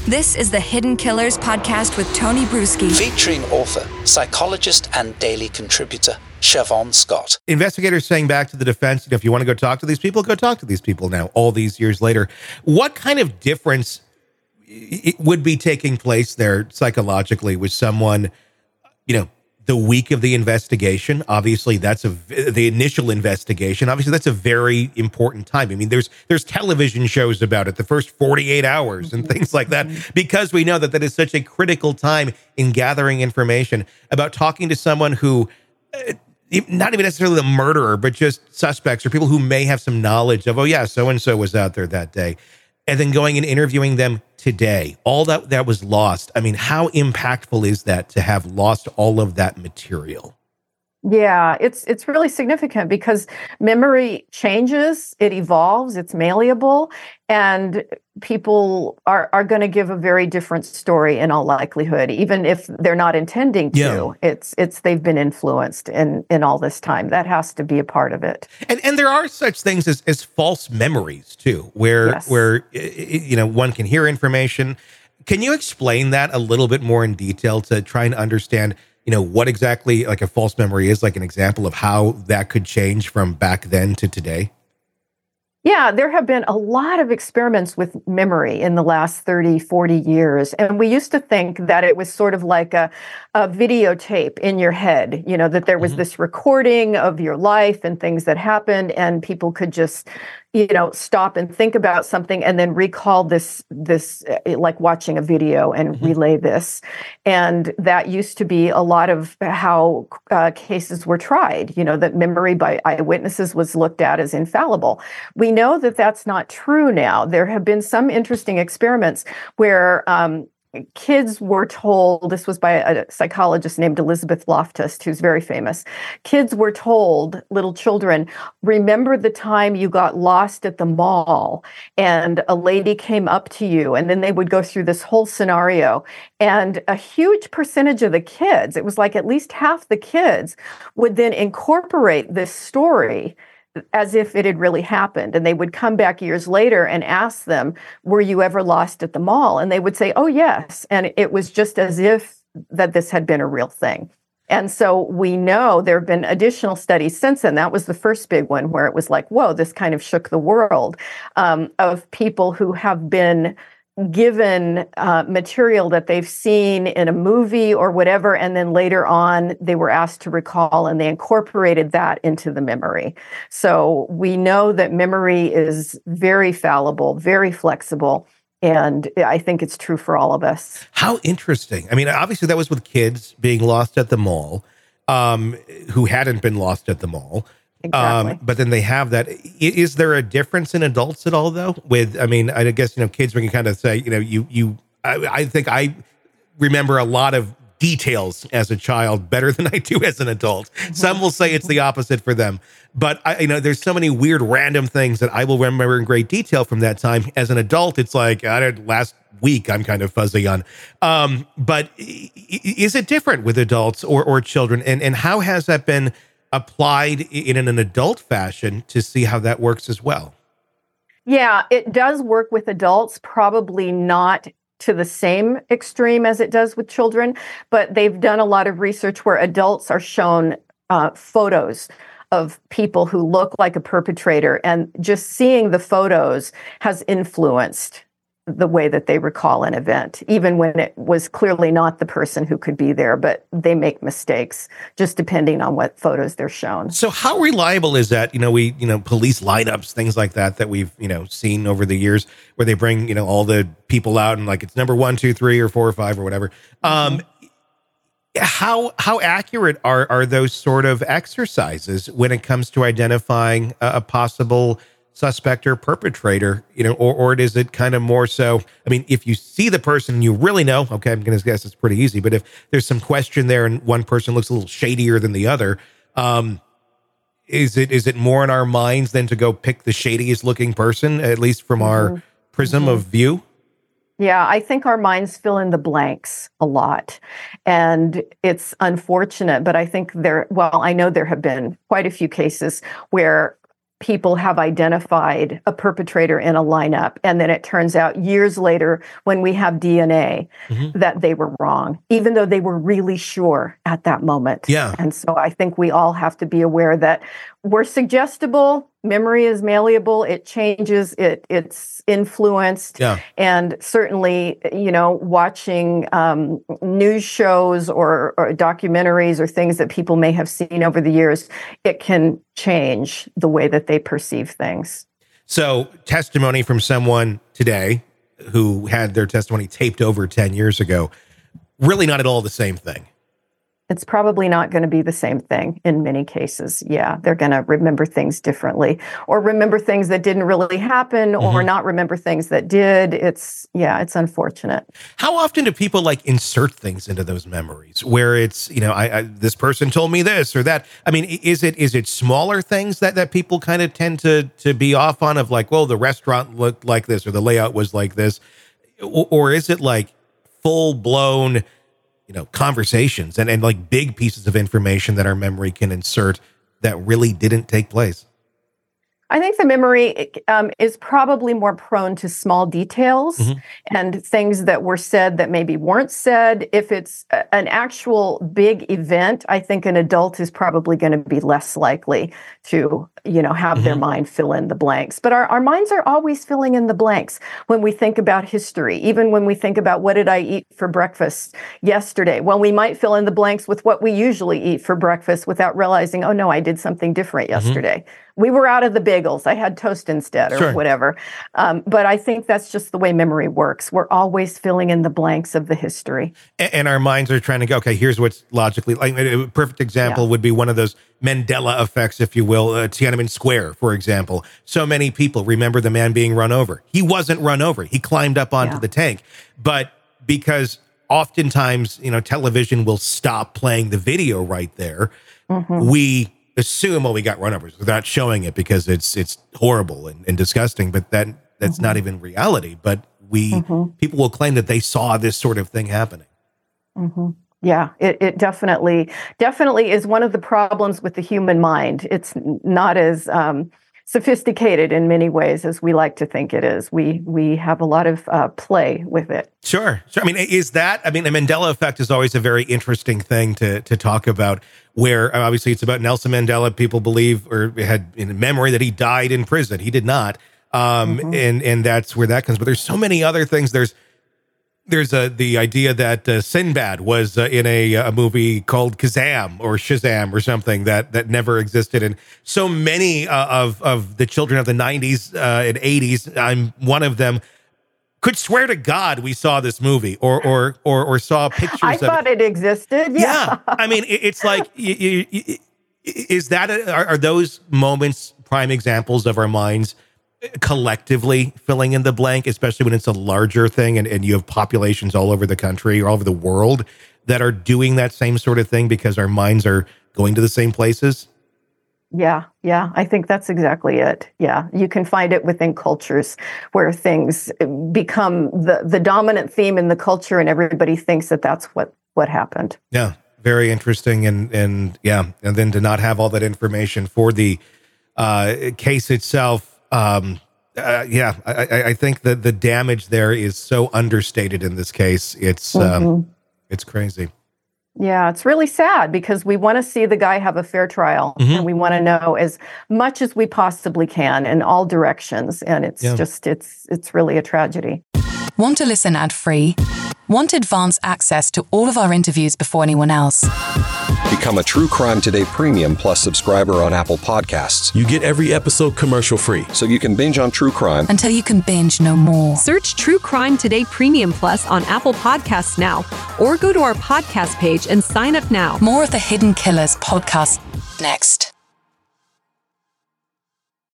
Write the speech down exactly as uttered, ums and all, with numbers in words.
This is the Hidden Killers podcast with Tony Brueski. Featuring author, psychologist, and daily contributor, Siobhan Scott. Investigators saying back to the defense, you know, if you want to go talk to these people, go talk to these people now, all these years later. What kind of difference it would be taking place there psychologically with someone, you know, the week of the investigation? Obviously, that's a the initial investigation. Obviously, that's a very important time. I mean, there's there's television shows about it, the first forty-eight hours and things like that, because we know that that is such a critical time in gathering information about talking to someone who, uh, not even necessarily the murderer, but just suspects or people who may have some knowledge of, oh yeah, so-and-so was out there that day. And then going and interviewing them today, all that that was lost. I mean, how impactful is that to have lost all of that material? Yeah, it's it's really significant because memory changes, it evolves, it's malleable, and people are, are going to give a very different story in all likelihood, even if they're not intending to. Yeah. It's it's they've been influenced in, in all this time. That has to be a part of it. And and there are such things as, as false memories too, where yes. where you know one can hear information. Can you explain that a little bit more in detail to try and understand, you know, what exactly like a false memory is, like an example of how that could change from back then to today? Yeah, there have been a lot of experiments with memory in the last thirty, forty years. And we used to think that it was sort of like a, a videotape in your head, you know, that there was mm-hmm. this recording of your life and things that happened, and people could just, you know, stop and think about something and then recall this, this uh, like watching a video and mm-hmm. relay this. And that used to be a lot of how uh, cases were tried, you know, that memory by eyewitnesses was looked at as infallible. We know that that's not true now. There have been some interesting experiments where um, kids were told, this was by a psychologist named Elizabeth Loftus, who's very famous. Kids were told, little children, remember the time you got lost at the mall and a lady came up to you, and then they would go through this whole scenario. And a huge percentage of the kids, it was like at least half the kids, would then incorporate this story as if it had really happened. And they would come back years later and ask them, were you ever lost at the mall? And they would say, oh, yes. And it was just as if that this had been a real thing. And so we know there have been additional studies since then. That was the first big one where it was like, whoa, this kind of shook the world, um, of people who have been given uh, material that they've seen in a movie or whatever, and then later on they were asked to recall, and they incorporated that into the memory. So we know that memory is very fallible, very flexible, and I think it's true for all of us. How interesting. I mean, obviously that was with kids being lost at the mall, um, who hadn't been lost at the mall. Exactly. Um, but then they have that. Is there a difference in adults at all, though? With, I mean, I guess, you know, kids, we can kind of say, you know, you, you, I, I think I remember a lot of details as a child better than I do as an adult. Mm-hmm. Some will say it's the opposite for them. But, I, you know, there's so many weird, random things that I will remember in great detail from that time. As an adult, it's like, I don't, last week I'm kind of fuzzy on. Um, but is it different with adults or, or children? And, and how has that been applied in an adult fashion to see how that works as well? Yeah, it does work with adults, probably not to the same extreme as it does with children, but they've done a lot of research where adults are shown uh, photos of people who look like a perpetrator, and just seeing the photos has influenced the way that they recall an event, even when it was clearly not the person who could be there, but they make mistakes just depending on what photos they're shown. So how reliable is that? You know, we, you know, police lineups, things like that, that we've, you know, seen over the years where they bring, you know, all the people out and like, it's number one, two, three, or four or five or whatever. Um, mm-hmm. How, how accurate are, are those sort of exercises when it comes to identifying a, a possible suspect or perpetrator, you know, or, or is it kind of more so, I mean, if you see the person and you really know, okay, I'm going to guess it's pretty easy, but if there's some question there and one person looks a little shadier than the other, um, is it, is it more in our minds than to go pick the shadiest looking person, at least from our mm-hmm. prism mm-hmm. of view? Yeah, I think our minds fill in the blanks a lot, and it's unfortunate, but I think there, well, I know there have been quite a few cases where people have identified a perpetrator in a lineup, and then it turns out years later when we have D N A mm-hmm. that they were wrong, even though they were really sure at that moment. Yeah. And so I think we all have to be aware that we're suggestible. Memory is malleable. It changes. It it's influenced. Yeah. And certainly, you know, watching um, news shows or, or documentaries or things that people may have seen over the years, it can change the way that they perceive things. So testimony from someone today who had their testimony taped over ten years ago, really not at all the same thing. It's probably not going to be the same thing in many cases. Yeah, they're going to remember things differently, or remember things that didn't really happen, mm-hmm. or not remember things that did. It's, yeah, it's unfortunate. How often do people like insert things into those memories where it's, you know, I, I this person told me this or that? I mean, is it is it smaller things that, that people kind of tend to to be off on, of like, well, the restaurant looked like this or the layout was like this, or, or is it like full blown, you know, conversations and, and like big pieces of information that our memory can insert that really didn't take place? I think the memory um, is probably more prone to small details mm-hmm. and things that were said that maybe weren't said. If it's a, an actual big event, I think an adult is probably going to be less likely to, you know, have mm-hmm. their mind fill in the blanks. But our, our minds are always filling in the blanks when we think about history, even when we think about what did I eat for breakfast yesterday? Well, we might fill in the blanks with what we usually eat for breakfast without realizing, oh, no, I did something different yesterday. Mm-hmm. We were out of the bagels. I had toast instead or sure. whatever. Um, but I think that's just the way memory works. We're always filling in the blanks of the history. And, and our minds are trying to go, okay, here's what's logically, like a perfect example yeah. would be one of those Mandela effects, if you will, uh, Tiananmen Square, for example. So many people remember the man being run over. He wasn't run over. He climbed up onto yeah. the tank. But because oftentimes, you know, television will stop playing the video right there, mm-hmm. we assume, well, we got run overs without showing it because it's it's horrible and, and disgusting, but that that's mm-hmm. not even reality. But we mm-hmm. people will claim that they saw this sort of thing happening. Mm-hmm. Yeah, it, it definitely definitely is one of the problems with the human mind. It's not as um, sophisticated in many ways as we like to think it is. We we have a lot of uh, play with it. Sure. Sure. I mean, is that, I mean, the Mandela effect is always a very interesting thing to to talk about, where obviously it's about Nelson Mandela. People believe or had in memory that he died in prison. He did not. Um, mm-hmm. and, and that's where that comes. But there's so many other things. There's, there's a, the idea that uh, Sinbad was uh, in a, a movie called Kazam or Shazam or something that, that never existed. And so many uh, of, of the children of the nineties uh, and eighties, I'm one of them, could swear to God we saw this movie or or or, or saw pictures I of thought it. it existed. Yeah. yeah. I mean, it, it's like, you, you, you, is that, a, are, are those moments prime examples of our minds collectively filling in the blank, especially when it's a larger thing and, and you have populations all over the country or all over the world that are doing that same sort of thing because our minds are going to the same places? Yeah, yeah, I think that's exactly it. Yeah, you can find it within cultures where things become the, the dominant theme in the culture and everybody thinks that that's what, what happened. Yeah, very interesting. And, and yeah, and then to not have all that information for the uh, case itself. Um, uh, yeah, I, I think that the damage there is so understated in this case. It's mm-hmm. um, it's crazy. Yeah, it's really sad because we want to see the guy have a fair trial mm-hmm. and we want to know as much as we possibly can in all directions. And it's yeah. just, it's it's really a tragedy. Want to listen ad-free? Want advance access to all of our interviews before anyone else? Become a True Crime Today Premium Plus subscriber on Apple Podcasts. You get every episode commercial-free. So you can binge on True Crime until you can binge no more. Search True Crime Today Premium Plus on Apple Podcasts now, or go to our podcast page and sign up now. More of the Hidden Killers podcast next.